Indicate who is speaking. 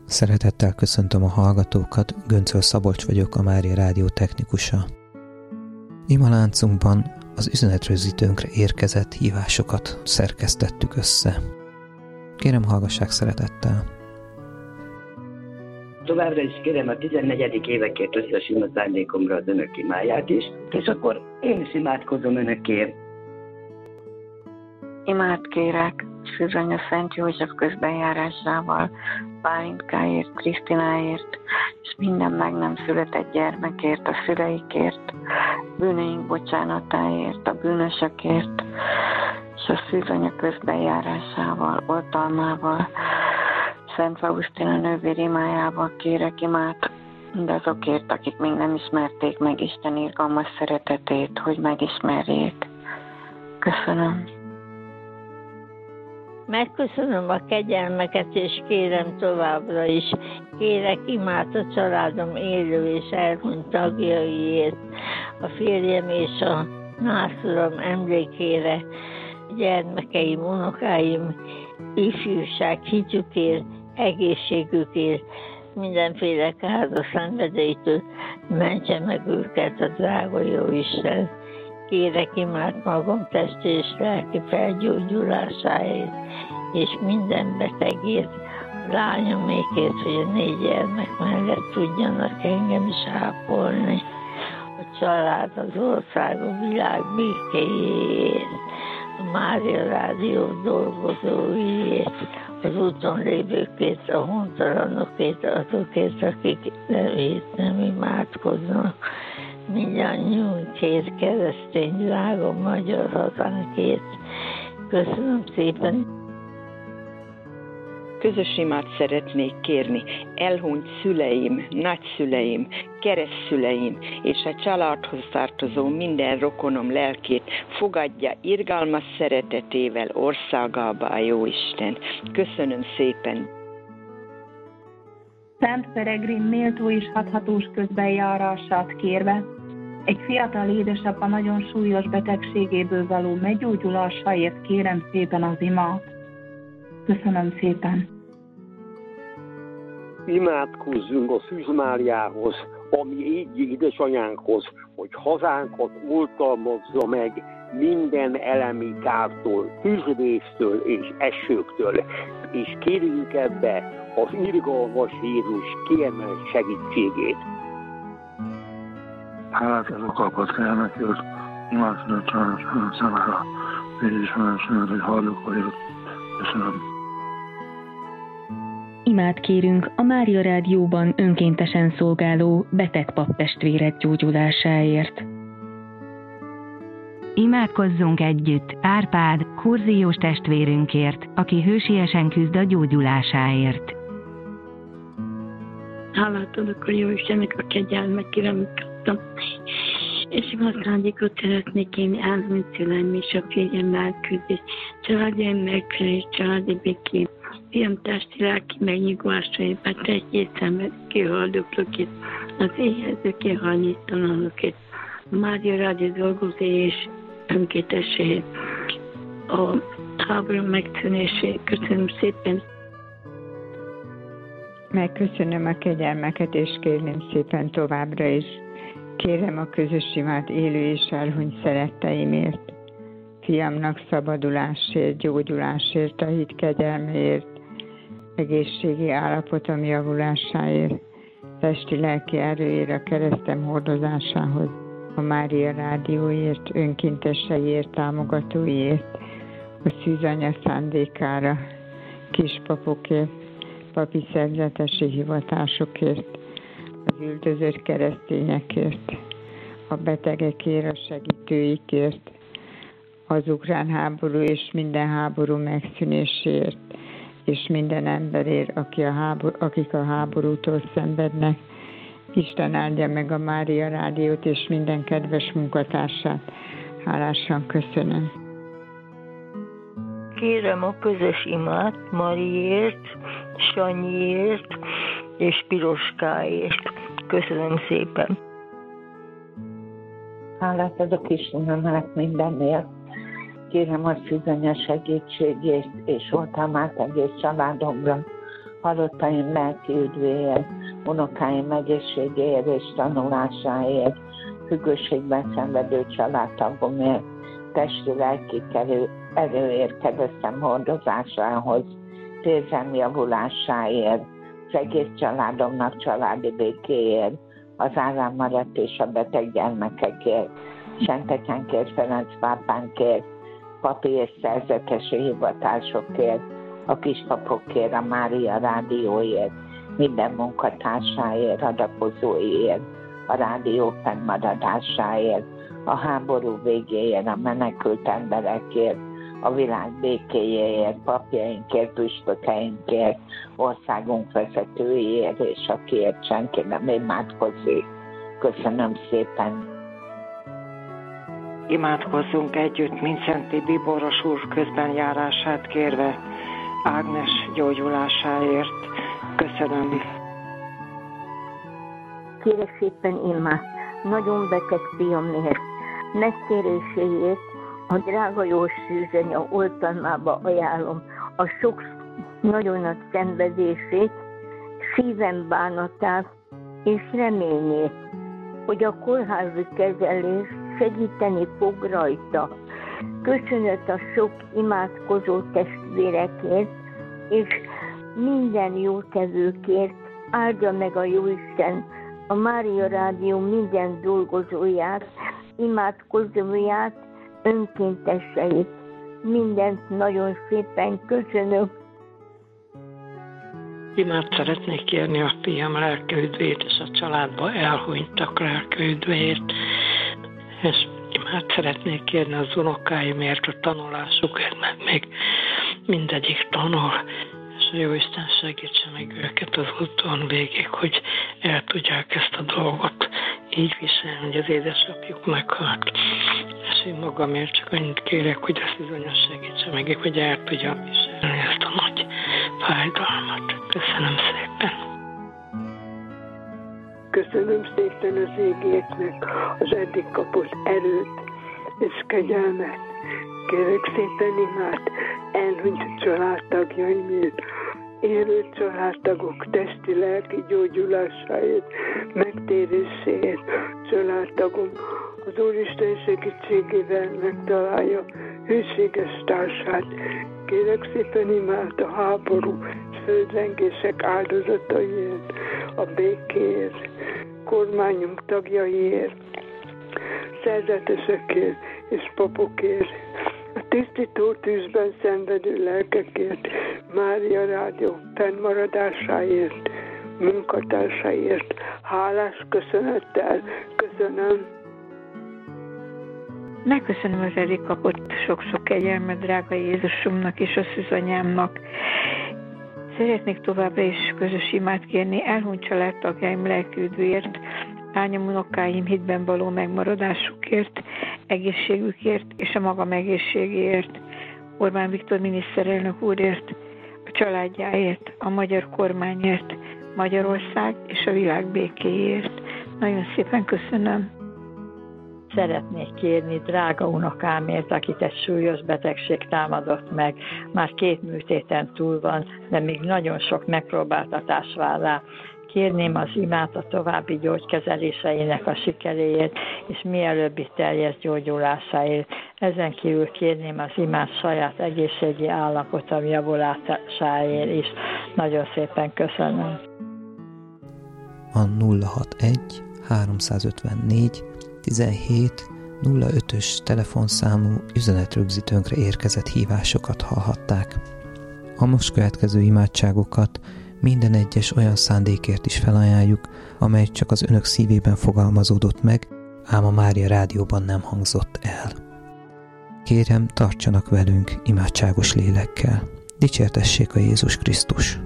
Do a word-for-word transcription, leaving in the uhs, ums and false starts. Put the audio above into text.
Speaker 1: Szeretettel köszöntöm a hallgatókat, Göncöl Szabolcs vagyok, a Mária Rádió technikusa. Imaláncunkban az üzenetrögzítőnkre érkezett hívásokat szerkesztettük össze. Kérem, hallgassák szeretettel!
Speaker 2: Továbbra is kérem a tizennegyedik évekért összes ima szándékomra az önök imáját is, és akkor én is imádkozom önökért.
Speaker 3: Imát kérek Szűzanya Szent József közbenjárásával, Bálinkáért, Krisztináért, és minden meg nem született gyermekért, a szüleikért, bűneink bocsánatáért, a bűnösökért, és a Szűzanya közbenjárásával, oltalmával, Szent Faustina nővér imájával kérek imát mindazokért, akik még nem ismerték meg Isten irgalmas szeretetét, hogy megismerjék. Köszönöm.
Speaker 4: Megköszönöm a kegyelmeket, és kérem továbbra is. Kérek imát a családom élő és elhunyt tagjaiért, a férjem és a nászulom emlékére, gyermekeim, unokáim, ifjúság hitükért, egészségükért, mindenféle káros szenvedélytől mentse meg őket a drága Jóisten. Kérek imát magam testi és lelki felgyógyulásáért, és minden betegért, lányomékért, hogy a négy gyermek mellett tudjanak engem is ápolni. A család, az ország, a világ békéjéért, a Mária Rádió dolgozóiért, az úton lévőkért, a hontalanokért, azokért, akik nevét nem imádkoznak, mindannyiunkért, keresztény, drága magyar hazánkért. Köszönöm szépen!
Speaker 5: Közös imát szeretnék kérni elhunyt szüleim, nagyszüleim, keresztszüleim és a családhoz tartozó minden rokonom lelkét fogadja irgalmas szeretetével országába a Jóisten. Köszönöm szépen!
Speaker 6: Szent Peregrin méltó és hathatós közbenjárását kérve, egy fiatal édesapa nagyon súlyos betegségéből való meggyógyulásáért kérem szépen az imát. Köszönöm szépen!
Speaker 7: Imádkozzunk a Szűz Máriához, ami égi édesanyánkhoz, hogy hazánkat oltalmazza meg minden elemi kártól, tűzvésztől és esőktől, és kérjünk ebbe az irgalmas Jézus kiemelt segítségét.
Speaker 8: Hálát adok a kockájának, imádkozom család számára, és van, hogy halljuk vagyok. Köszönöm.
Speaker 9: Imát kérünk a Mária Rádióban önkéntesen szolgáló beteg paptestvérek gyógyulásáért.
Speaker 10: Imádkozzunk együtt Árpád, kurziós testvérünkért, aki hősiesen küzd a gyógyulásáért.
Speaker 11: Hálát adok a Jóistennek a kegyelmekért, amit kaptam. És igazsándékot szeretnék én elhunyt szüleim és a férjem elküldés, családjaim megfelelés, családi békén, fiam testi lelki megnyugvásáért, betegség szenved kihaldoklókét, az éhezőkért, hajléktalanokért, a Mária Rádió dolgozói és önkéntességét, a háború megszűnését. Köszönöm szépen!
Speaker 12: Megköszönöm a kegyelmeket, és kérném szépen továbbra is. Kérem a közös imát élő és elhunyt szeretteimért, fiamnak szabadulásért, gyógyulásért, a hit kegyelméért, egészségi állapotom javulásáért, testi-lelki erőért, a keresztem hordozásához, a Mária Rádióért, önkénteseiért, támogatóiért, a Szűzanya szándékára, kispapokért, papi szerzetesi hivatásokért, az üldözött keresztényekért, a betegekért, a segítőikért, az ukrán háború és minden háború megszűnéséért, és minden emberért, aki a háború, akik a háborútól szenvednek. Isten áldja meg a Mária Rádiót és minden kedves munkatársát. Hálásan köszönöm.
Speaker 4: Kérem a közös imát Mariért, Sanyiért és Piroskáért. Köszönöm szépen.
Speaker 13: Hálát adok Istenemnek mindenért. Kérem a Szűzanya segítségét és oltalmát egész családomra, halottaim lelki üdvéért, unokáim egészségéért és tanulásáért, függőségben szenvedő családtagomért, testi-lelki erőért, keresztem hordozásához, érzelm javulásáért, az egész családomnak családi békéért, az állám maradt és a beteg gyermekekért, Szentetyánkért, Ferenc pápánkért, papi és szerzetesi hivatásokért, a kispapokért, a Mária Rádióért, minden munkatársáért, adakozóért, a rádió fennmaradásáért, a háború végéért, a menekült emberekért, a világ békéjéért, papjainkért, püspökeinkért, országunk vezetőiért, és akiért senki nem imádkozik. Köszönöm szépen!
Speaker 14: Imádkozzunk együtt Mindszenty Bíboros úr közbenjárását kérve, Ágnes gyógyulásáért. Köszönöm.
Speaker 4: Kérek szépen imát, nagyon beteg fiamért, megtéréséért a drága Jós Szűzsanya oltalmába ajánlom a sok nagyon nagy szenvedését, szívem bánatát és reményét, hogy a kórházi kezelés segíteni fog rajta. Köszönet a sok imádkozó testvérekért, és minden jótevőkért, áldja meg a Jóisten a Mária Rádió minden dolgozóját, imádkozóját, önkénteseit. Mindent nagyon szépen köszönöm.
Speaker 15: Imát szeretnék kérni a fiam lelkiüdvét és a családba elhunytak lelkiüdvét, és imát szeretnék kérni az unokáimért, a tanulásukért, mert még mindegyik tanul, és a Jóisten segítse meg őket az úton végig, hogy el tudják ezt a dolgot így viselni, hogy az édesapjuk meghalt. És én magamért csak annyit kérek, hogy ezt bizonyos segítse meg, hogy el tudjam viselni ezt a nagy fájdalmat. Köszönöm szépen.
Speaker 16: Köszönöm szépen az égéknek az eddig kapott erőt és kegyelmet. Kérek szépen imát elhunyt családtagjaimért, élő családtagok testi-lelki gyógyulásáért, megtéréséért. Családtagom az Úristen segítségével megtalálja hűséges társát. Kérek szépen imát a háború és földrengések áldozataiért, a békéért, kormányunk tagjaiért, szerzetesekért és papokért, a tisztító tűzben szenvedő lelkekért, Mária Rádió fennmaradásáért, munkatársaért. Hálás köszönettel köszönöm.
Speaker 17: Megköszönöm az eddig kapott sok-sok kegyelmet drága Jézusomnak és a szűzanyámnak. Szeretnék továbbra is közös imát kérni elhunyt családtagjaim lelkiüdvéért, lányom unokáim hitben való megmaradásukért, egészségükért és a magam egészségéért, Orbán Viktor miniszterelnök úrért, a családjáért, a magyar kormányért, Magyarország és a világ békéért. Nagyon szépen köszönöm.
Speaker 18: Szeretnék kérni drága unokámért, akit egy súlyos betegség támadott meg. Már két műtéten túl van, de még nagyon sok megpróbáltatás vár rá. Kérném az imát a további gyógykezeléseinek a sikeréért, és mielőbbi teljes gyógyulásáért. Ezen kívül kérném az imát saját egészségi állapotom javulásáért is. Nagyon szépen köszönöm.
Speaker 1: A nulla hatvanegy háromszázötvennégy tizenhét nulla ötös telefonszámú üzenetrögzítőnkre érkezett hívásokat hallhatták. A most következő imádságokat minden egyes olyan szándékért is felajánljuk, amely csak az önök szívében fogalmazódott meg, ám a Mária Rádióban nem hangzott el. Kérem, tartsanak velünk imádságos lélekkel. Dicsértessék a Jézus Krisztus!